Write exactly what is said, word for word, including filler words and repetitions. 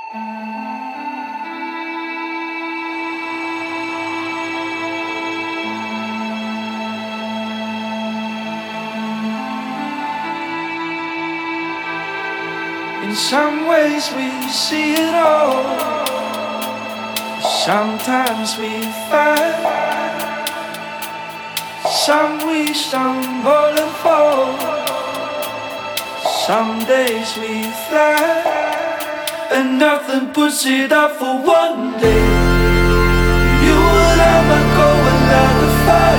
In some ways we see it all. Sometimes we fight. Some we stumble and fall. Some days we fly. And nothing puts it up for one day. You and I might go and light the fire.